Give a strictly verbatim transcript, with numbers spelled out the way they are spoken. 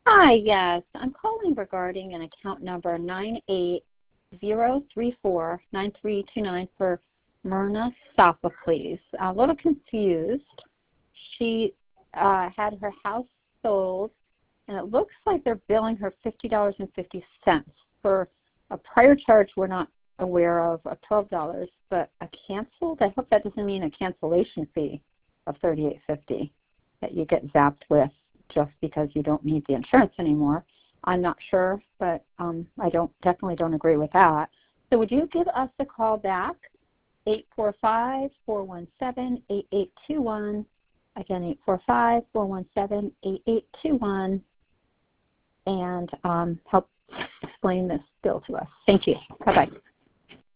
Hi, yes. I'm calling regarding an account number nine eight zero three four nine three two nine for Myrna Sophocles. A little confused. She uh, had her house sold, and it looks like they're billing her fifty dollars and fifty cents for a prior charge we're not aware of, of twelve dollars, but a canceled? I hope that doesn't mean a cancellation fee of thirty-eight fifty that you get zapped with just because you don't need the insurance anymore. I'm not sure, but um, I don't definitely don't agree with that. So would you give us a call back, eight four five, four one seven, eight eight two one, again, eight four five, four one seven, eight eight two one, and um, help explain this bill to us. Thank you. Bye-bye.